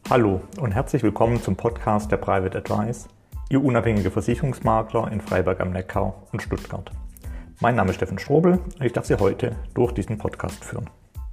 Hallo und herzlich willkommen zum Podcast der Private Advice, Ihr unabhängiger Versicherungsmakler in Freiberg am Neckar und Stuttgart. Mein Name ist Steffen Strobel und ich darf Sie heute durch diesen Podcast führen.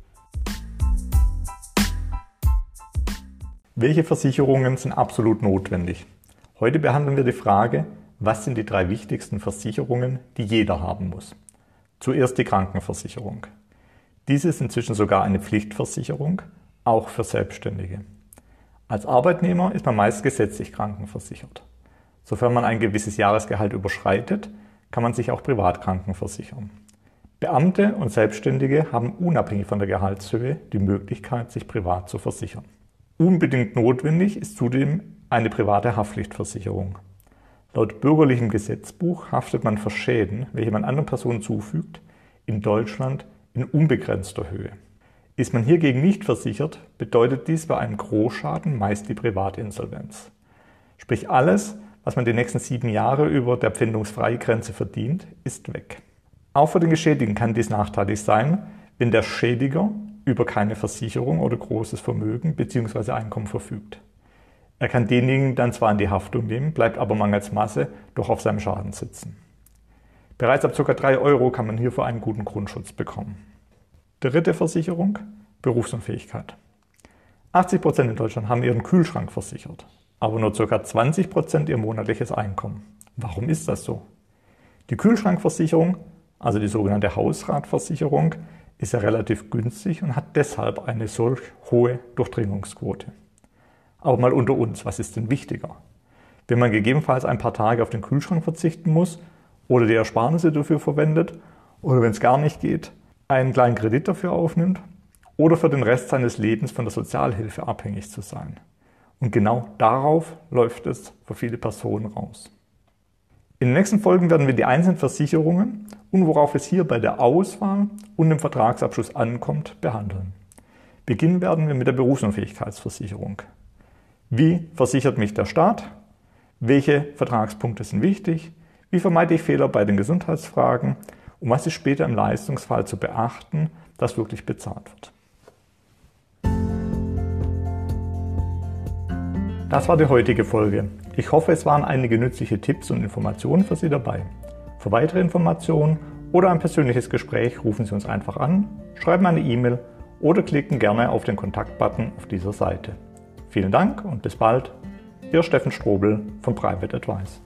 Welche Versicherungen sind absolut notwendig? Heute behandeln wir die Frage, was sind die 3 wichtigsten Versicherungen, die jeder haben muss? Zuerst die Krankenversicherung. Diese ist inzwischen sogar eine Pflichtversicherung, auch für Selbstständige. Als Arbeitnehmer ist man meist gesetzlich krankenversichert. Sofern man ein gewisses Jahresgehalt überschreitet, kann man sich auch privat krankenversichern. Beamte und Selbstständige haben unabhängig von der Gehaltshöhe die Möglichkeit, sich privat zu versichern. Unbedingt notwendig ist zudem eine private Haftpflichtversicherung. Laut bürgerlichem Gesetzbuch haftet man für Schäden, welche man anderen Personen zufügt, in Deutschland in unbegrenzter Höhe. Ist man hiergegen nicht versichert, bedeutet dies bei einem Großschaden meist die Privatinsolvenz. Sprich alles, was man die nächsten 7 Jahre über der Pfändungsfreigrenze verdient, ist weg. Auch für den Geschädigten kann dies nachteilig sein, wenn der Schädiger über keine Versicherung oder großes Vermögen bzw. Einkommen verfügt. Er kann denjenigen dann zwar in die Haftung nehmen, bleibt aber mangels Masse doch auf seinem Schaden sitzen. Bereits ab ca. 3 € kann man hierfür einen guten Grundschutz bekommen. Dritte Versicherung, Berufsunfähigkeit. 80% in Deutschland haben ihren Kühlschrank versichert, aber nur ca. 20% ihr monatliches Einkommen. Warum ist das so? Die Kühlschrankversicherung, also die sogenannte Hausratversicherung, ist ja relativ günstig und hat deshalb eine solch hohe Durchdringungsquote. Aber mal unter uns, was ist denn wichtiger? Wenn man gegebenenfalls ein paar Tage auf den Kühlschrank verzichten muss oder die Ersparnisse dafür verwendet oder wenn es gar nicht geht, einen kleinen Kredit dafür aufnimmt oder für den Rest seines Lebens von der Sozialhilfe abhängig zu sein. Und genau darauf läuft es für viele Personen raus. In den nächsten Folgen werden wir die einzelnen Versicherungen und worauf es hier bei der Auswahl und dem Vertragsabschluss ankommt, behandeln. Beginnen werden wir mit der Berufsunfähigkeitsversicherung. Wie versichert mich der Staat? Welche Vertragspunkte sind wichtig? Wie vermeide ich Fehler bei den Gesundheitsfragen? Und was ist später im Leistungsfall zu beachten, dass wirklich bezahlt wird? Das war die heutige Folge. Ich hoffe, es waren einige nützliche Tipps und Informationen für Sie dabei. Für weitere Informationen oder ein persönliches Gespräch rufen Sie uns einfach an, schreiben eine E-Mail oder klicken gerne auf den Kontaktbutton auf dieser Seite. Vielen Dank und bis bald. Ihr Steffen Strobel von Private Advice.